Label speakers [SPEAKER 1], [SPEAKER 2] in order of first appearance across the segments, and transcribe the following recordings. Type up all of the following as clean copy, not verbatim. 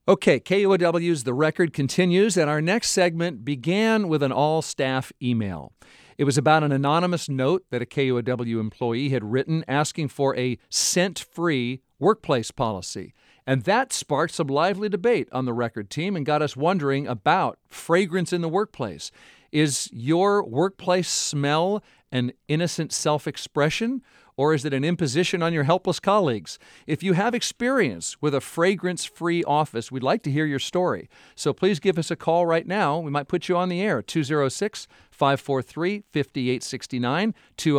[SPEAKER 1] Okay, KUOW's The Record continues, and our next segment began with an all-staff email. It was about an anonymous note that a KUOW employee had written asking for a scent-free workplace policy. And that sparked some lively debate on the Record team and got us wondering about fragrance in the workplace. Is your workplace smell an innocent self-expression, or is it an imposition on your helpless colleagues? If you have experience with a fragrance-free office, we'd like to hear your story. So please give us a call right now. We might put you on the air, 206-543-5869,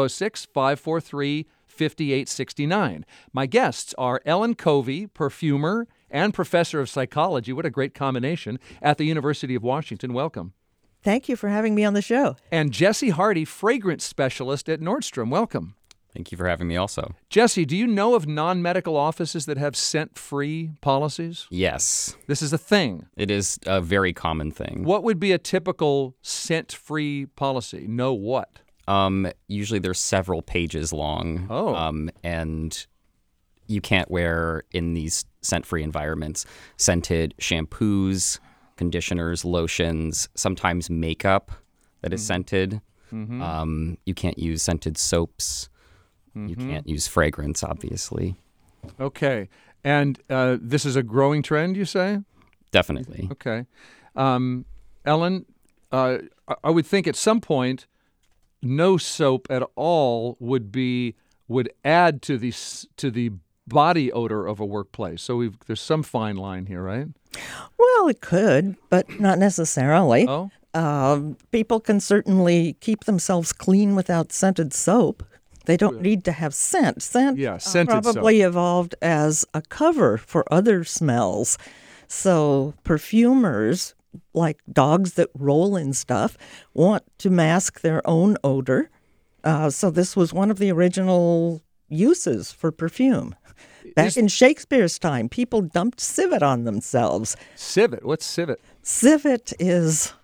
[SPEAKER 1] 206-543-5869. My guests are Ellen Covey, perfumer and professor of psychology. What a great combination, at the University of Washington. Welcome.
[SPEAKER 2] Thank you for having me on the show.
[SPEAKER 1] And Jesse Hardy, fragrance specialist at Nordstrom. Welcome.
[SPEAKER 3] Thank you for having me also.
[SPEAKER 1] Jesse, do you know of non-medical offices that have scent-free policies?
[SPEAKER 3] Yes.
[SPEAKER 1] This is a thing.
[SPEAKER 3] It is a very common thing.
[SPEAKER 1] What would be a typical scent-free policy? Know what?
[SPEAKER 3] Usually they're several pages long.
[SPEAKER 1] Oh.
[SPEAKER 3] And you can't wear, in these scent-free environments, scented shampoos, conditioners, lotions, sometimes makeup that is scented. Mm-hmm. You can't use scented soaps. Mm-hmm. You can't use fragrance, obviously.
[SPEAKER 1] Okay. And this is a growing trend, you say?
[SPEAKER 3] Definitely.
[SPEAKER 1] Okay. Ellen, I would think at some point no soap at all would add to the body odor of a workplace. So there's some fine line here, right?
[SPEAKER 2] Well, it could, but not necessarily.
[SPEAKER 1] Oh?
[SPEAKER 2] People can certainly keep themselves clean without scented soap. They don't need to have scent. Scent probably evolved as a cover for other smells. So perfumers, like dogs that roll in stuff, want to mask their own odor. So this was one of the original uses for perfume. Back in Shakespeare's time, people dumped civet on themselves.
[SPEAKER 1] Civet? What's civet?
[SPEAKER 2] Civet is...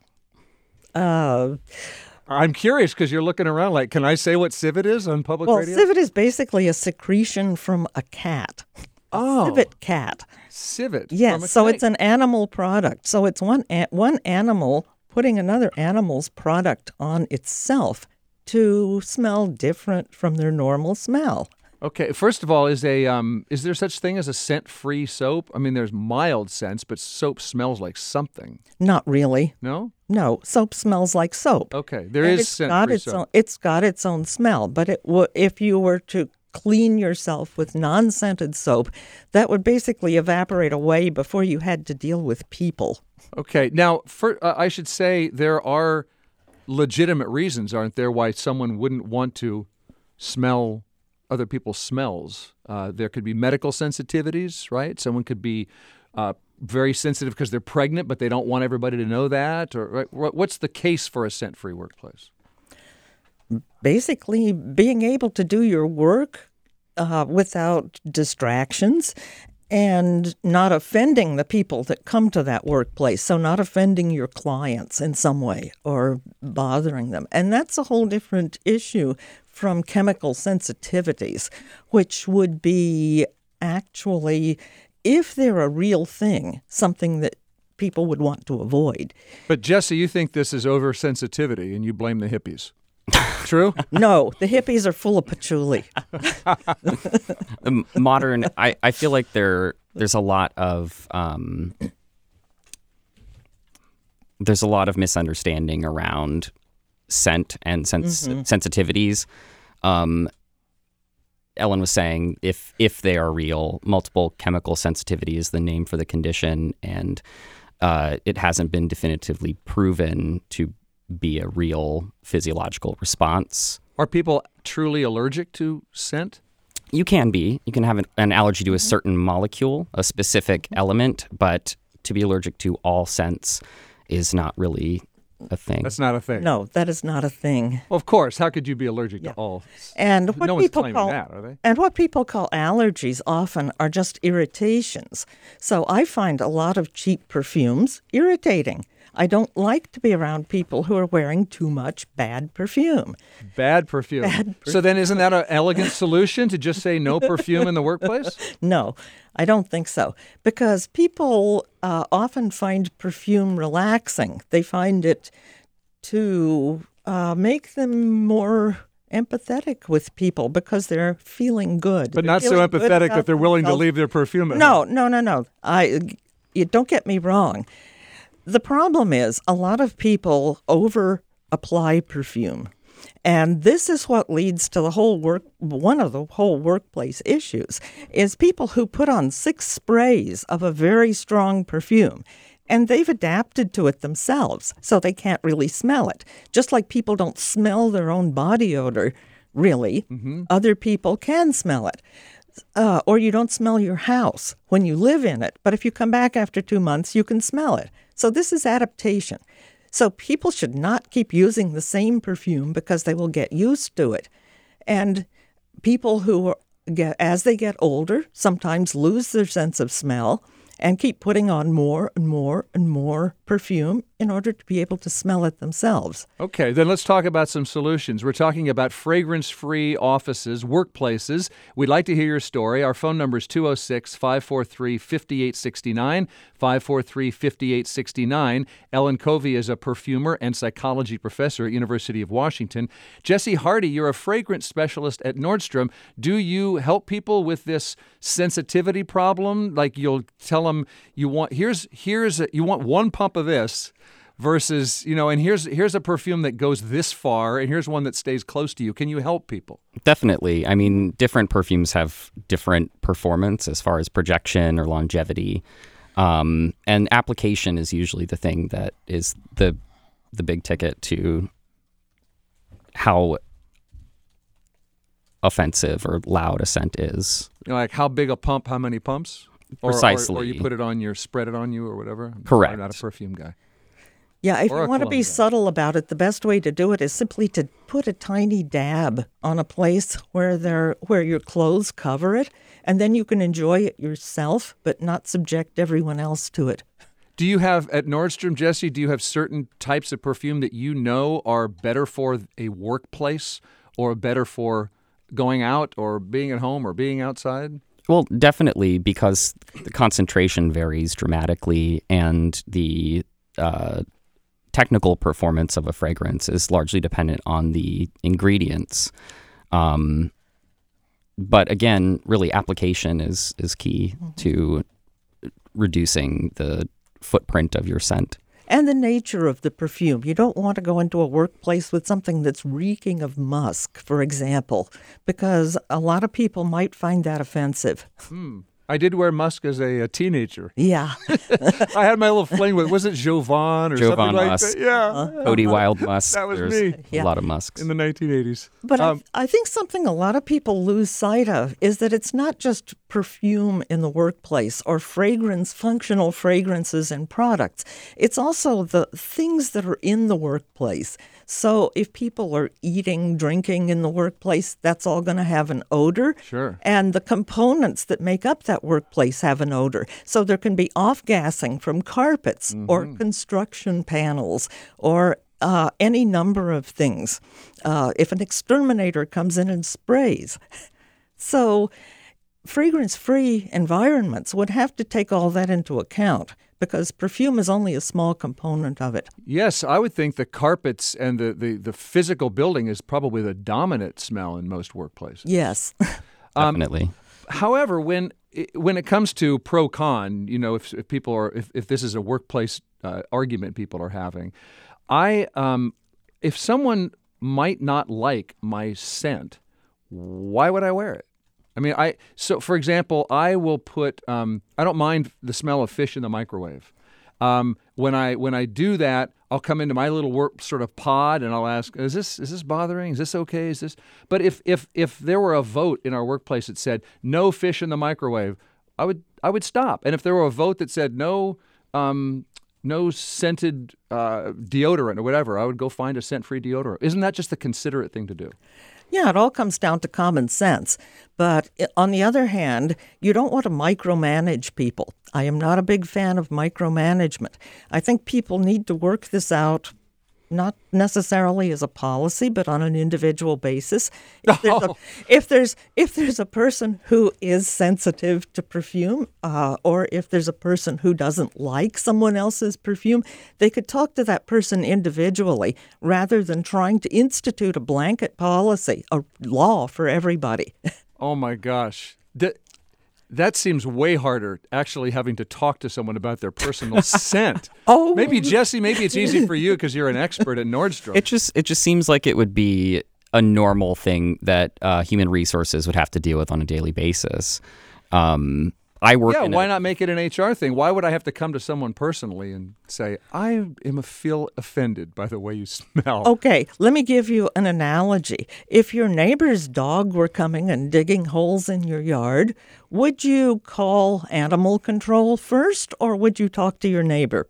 [SPEAKER 1] I'm curious because you're looking around like, can I say what civet is on public radio?
[SPEAKER 2] Well, civet is basically a secretion from a cat.
[SPEAKER 1] Oh.
[SPEAKER 2] Civet cat.
[SPEAKER 1] Civet.
[SPEAKER 2] Yes, so it's an animal product. So it's one animal putting another animal's product on itself to smell different from their normal smell.
[SPEAKER 1] Okay, first of all, is there such thing as a scent-free soap? I mean, there's mild scents, but soap smells like something.
[SPEAKER 2] Not really.
[SPEAKER 1] No?
[SPEAKER 2] No, soap smells like soap.
[SPEAKER 1] Okay, there is scent-free soap.
[SPEAKER 2] It's got its own smell, but if you were to clean yourself with non-scented soap, that would basically evaporate away before you had to deal with people.
[SPEAKER 1] Okay, now, I should say there are legitimate reasons, aren't there, why someone wouldn't want to smell other people's smells. There could be medical sensitivities, right? Someone could be very sensitive because they're pregnant, but they don't want everybody to know that. Or right? What's the case for a scent-free workplace?
[SPEAKER 2] Basically, being able to do your work without distractions and not offending the people that come to that workplace. So not offending your clients in some way or bothering them. And that's a whole different issue from chemical sensitivities, which would be actually, if they're a real thing, something that people would want to avoid.
[SPEAKER 1] But Jesse, you think this is oversensitivity and you blame the hippies. True?
[SPEAKER 2] No, the hippies are full of patchouli.
[SPEAKER 3] Modern, I feel like there's a lot of misunderstanding around scent and sensitivities. Ellen was saying if they are real, multiple chemical sensitivity is the name for the condition, and it hasn't been definitively proven to be a real physiological response.
[SPEAKER 1] Are people truly allergic to scent?
[SPEAKER 3] You can be. You can have an allergy to a certain molecule, a specific element, but to be allergic to all scents is not really a thing.
[SPEAKER 1] That's not a thing.
[SPEAKER 2] No, that is not a thing.
[SPEAKER 1] Well, of course. How could you be allergic to all?
[SPEAKER 2] And what
[SPEAKER 1] no one's
[SPEAKER 2] people
[SPEAKER 1] claiming
[SPEAKER 2] call
[SPEAKER 1] that, are they?
[SPEAKER 2] And what people call allergies often are just irritations. So I find a lot of cheap perfumes irritating. I don't like to be around people who are wearing too much bad perfume.
[SPEAKER 1] Bad perfume. So then isn't that an elegant solution to just say no perfume in the workplace?
[SPEAKER 2] No, I don't think so. Because people often find perfume relaxing. They find it to make them more empathetic with people because they're feeling good.
[SPEAKER 1] But not so empathetic that they're willing to leave their perfume at home.
[SPEAKER 2] No. You don't get me wrong. The problem is a lot of people over-apply perfume. And this is what leads to one of the whole workplace issues, is people who put on 6 sprays of a very strong perfume. And they've adapted to it themselves, so they can't really smell it. Just like people don't smell their own body odor, really, other people can smell it. Or you don't smell your house when you live in it, but if you come back after 2 months, you can smell it. So this is adaptation. So people should not keep using the same perfume because they will get used to it. And people who as they get older, sometimes lose their sense of smell and keep putting on more and more and more perfume in order to be able to smell it themselves.
[SPEAKER 1] Okay, then let's talk about some solutions. We're talking about fragrance-free offices, workplaces. We'd like to hear your story. Our phone number is 206-543-5869, 543-5869. Ellen Covey is a perfumer and psychology professor at University of Washington. Jesse Hardy, you're a fragrance specialist at Nordstrom. Do you help people with this sensitivity problem? Like you'll tell them you want you want one pump of this versus, and here's a perfume that goes this far and here's one that stays close to you. Can you help people?
[SPEAKER 3] Definitely. I mean, different perfumes have different performance as far as projection or longevity. And application is usually the thing that is the big ticket to how offensive or loud a scent is.
[SPEAKER 1] Like how big a pump, how many pumps?
[SPEAKER 3] Precisely.
[SPEAKER 1] Or you put it on spread it on you or whatever?
[SPEAKER 3] Correct.
[SPEAKER 1] I'm not a perfume guy.
[SPEAKER 2] Yeah, if you want to be subtle about it, the best way to do it is simply to put a tiny dab on a place where your clothes cover it, and then you can enjoy it yourself, but not subject everyone else to it.
[SPEAKER 1] Do you have, at Nordstrom, Jesse, do you have certain types of perfume that you know are better for a workplace or better for going out or being at home or being outside?
[SPEAKER 3] Well, definitely, because the concentration varies dramatically and the technical performance of a fragrance is largely dependent on the ingredients. But again, really application is key to reducing the footprint of your scent.
[SPEAKER 2] And the nature of the perfume. You don't want to go into a workplace with something that's reeking of musk, for example, because a lot of people might find that offensive.
[SPEAKER 1] I did wear musk as a teenager.
[SPEAKER 2] Yeah.
[SPEAKER 1] I had my little fling with, was it Jovan or
[SPEAKER 3] Jovan
[SPEAKER 1] something like
[SPEAKER 3] musk.
[SPEAKER 1] that? Yeah.
[SPEAKER 3] Cody Wild musk.
[SPEAKER 1] That was
[SPEAKER 3] There's
[SPEAKER 1] me.
[SPEAKER 3] A lot of musks.
[SPEAKER 1] In the 1980s.
[SPEAKER 2] But I think something a lot of people lose sight of is that it's not just perfume in the workplace or functional fragrances and products. It's also the things that are in the workplace. So if people are eating, drinking in the workplace, that's all going to have an odor.
[SPEAKER 1] Sure.
[SPEAKER 2] And the components that make up that workplace have an odor. So there can be off-gassing from carpets or construction panels or any number of things. If an exterminator comes in and sprays. So fragrance-free environments would have to take all that into account, because perfume is only a small component of it.
[SPEAKER 1] Yes, I would think the carpets and the physical building is probably the dominant smell in most workplaces.
[SPEAKER 2] Yes.
[SPEAKER 3] Definitely.
[SPEAKER 1] However, when it comes to pro-con, if people are, if this is a workplace argument people are having, if someone might not like my scent, why would I wear it? I mean, so for example, I will put, I don't mind the smell of fish in the microwave. When I do that, I'll come into my little work sort of pod and I'll ask, is this bothering? Is this okay? Is this? But if there were a vote in our workplace that said no fish in the microwave, I would stop. And if there were a vote that said no scented deodorant or whatever, I would go find a scent-free deodorant. Isn't that just the considerate thing to do?
[SPEAKER 2] Yeah, it all comes down to common sense. But on the other hand, you don't want to micromanage people. I am not a big fan of micromanagement. I think people need to work this out, not necessarily as a policy, but on an individual basis. If there's a person who is sensitive to perfume, or if there's a person who doesn't like someone else's perfume, they could talk to that person individually rather than trying to institute a blanket policy, a law for everybody.
[SPEAKER 1] Oh my gosh. That seems way harder, actually, having to talk to someone about their personal scent.
[SPEAKER 2] Oh,
[SPEAKER 1] maybe Jesse, maybe it's easy for you because you're an expert at Nordstrom.
[SPEAKER 3] It just seems like it would be a normal thing that human resources would have to deal with on a daily basis.
[SPEAKER 1] Why not make it an HR thing? Why would I have to come to someone personally and say, I feel offended by the way you smell?
[SPEAKER 2] Okay, let me give you an analogy. If your neighbor's dog were coming and digging holes in your yard, would you call animal control first, or would you talk to your neighbor?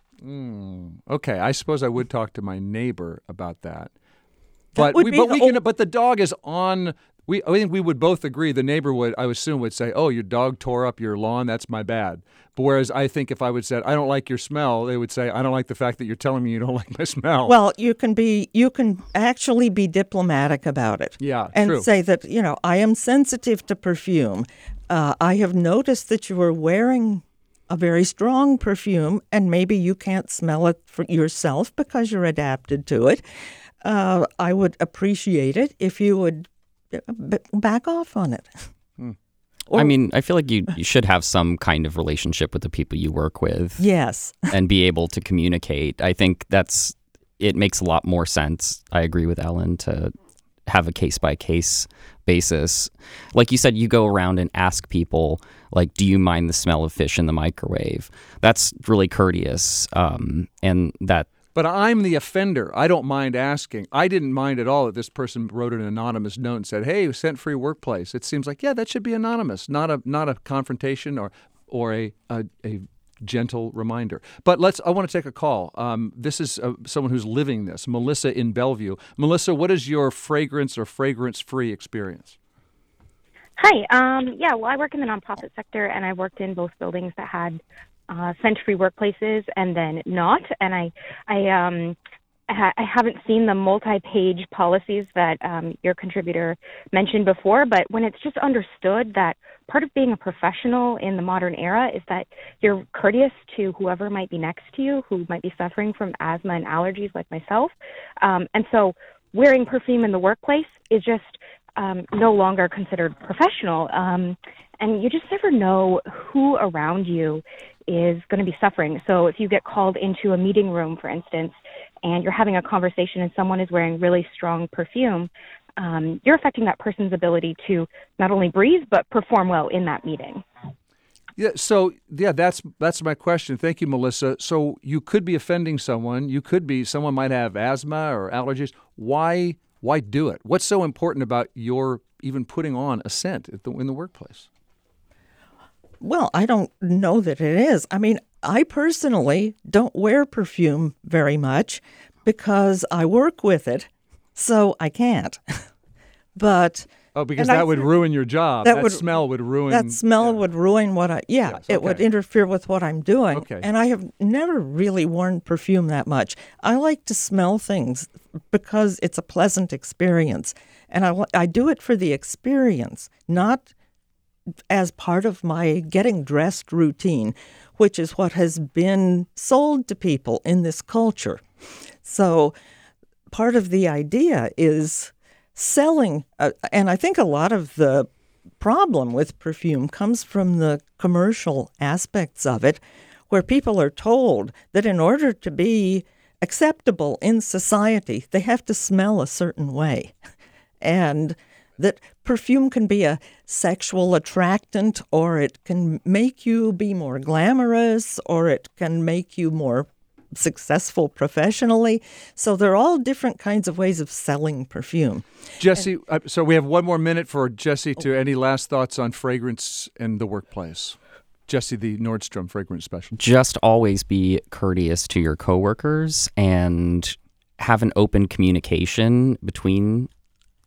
[SPEAKER 1] Okay, I suppose I would talk to my neighbor about that.
[SPEAKER 2] But
[SPEAKER 1] the dog is on. I think we would both agree. The neighbor would say, "Oh, your dog tore up your lawn. That's my bad." But whereas I think if I would say, "I don't like your smell," they would say, "I don't like the fact that you're telling me you don't like my smell."
[SPEAKER 2] Well, you can actually be diplomatic about it.
[SPEAKER 1] Yeah,
[SPEAKER 2] and
[SPEAKER 1] true.
[SPEAKER 2] say that I am sensitive to perfume. I have noticed that you are wearing a very strong perfume, and maybe you can't smell it for yourself because you're adapted to it. I would appreciate it if you would back off on it.
[SPEAKER 3] I feel like you should have some kind of relationship with the people you work with.
[SPEAKER 2] Yes.
[SPEAKER 3] And be able to communicate. I think it makes a lot more sense. I agree with Ellen to have a case-by-case basis. Like you said, you go around and ask people, like, do you mind the smell of fish in the microwave? That's really courteous.
[SPEAKER 1] But I'm the offender. I don't mind asking. I didn't mind at all that this person wrote an anonymous note and said, "Hey, scent-free workplace." It seems like, that should be anonymous, not a confrontation or a gentle reminder. But I want to take a call. This is someone who's living this, Melissa in Bellevue. Melissa, what is your fragrance or fragrance-free experience?
[SPEAKER 4] Hi. I work in the nonprofit sector, and I worked in both buildings that had scent-free workplaces and then not. And I haven't seen the multi-page policies that your contributor mentioned before, but when it's just understood that part of being a professional in the modern era is that you're courteous to whoever might be next to you, who might be suffering from asthma and allergies like myself. And so wearing perfume in the workplace is just no longer considered professional. And you just never know who around you is going to be suffering. So if you get called into a meeting room, for instance, and you're having a conversation and someone is wearing really strong perfume, you're affecting that person's ability to not only breathe, but perform well in that meeting. That's my question. Thank you, Melissa. So you could be offending someone. Someone might have asthma or allergies. Why do it? What's so important about your even putting on a scent in the workplace?
[SPEAKER 2] Well, I don't know that it is. I mean, I personally don't wear perfume very much because I work with it, so I can't. But
[SPEAKER 1] because that would ruin your job. That smell would ruin.
[SPEAKER 2] That smell would ruin what it would interfere with what I'm doing.
[SPEAKER 1] Okay.
[SPEAKER 2] And I have never really worn perfume that much. I like to smell things because it's a pleasant experience, and I do it for the experience, not as part of my getting dressed routine, which is what has been sold to people in this culture. So part of the idea is selling, and I think a lot of the problem with perfume comes from the commercial aspects of it, where people are told that in order to be acceptable in society, they have to smell a certain way. And that perfume can be a sexual attractant, or it can make you be more glamorous, or it can make you more successful professionally. So there are all different kinds of ways of selling perfume.
[SPEAKER 1] Jesse, so we have one more minute for Jesse to any last thoughts on fragrance in the workplace. Jesse, the Nordstrom fragrance specialist.
[SPEAKER 3] Just always be courteous to your coworkers and have an open communication between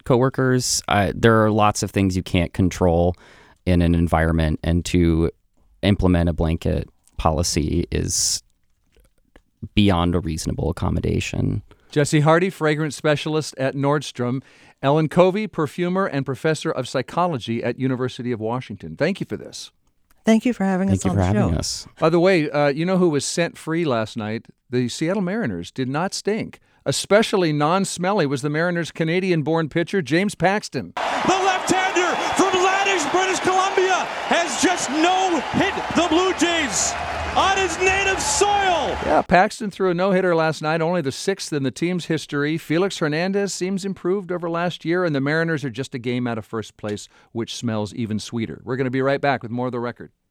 [SPEAKER 3] coworkers. There are lots of things you can't control in an environment, and to implement a blanket policy is beyond a reasonable accommodation.
[SPEAKER 1] Jesse Hardy, fragrance specialist at Nordstrom. Ellen Covey, perfumer and professor of psychology at University of Washington. Thank you for this.
[SPEAKER 2] Thank you for having us on the show.
[SPEAKER 3] Thank you for having us.
[SPEAKER 1] By the way, you know who was scent free last night? The Seattle Mariners did not stink. Especially non-smelly was the Mariners' Canadian-born pitcher, James Paxton.
[SPEAKER 5] The left-hander from Laddish, British Columbia, has just no-hit the Blue Jays on his native soil.
[SPEAKER 1] Yeah, Paxton threw a no-hitter last night, only the 6th in the team's history. Felix Hernandez seems improved over last year, and the Mariners are just a game out of first place, which smells even sweeter. We're going to be right back with more of The Record.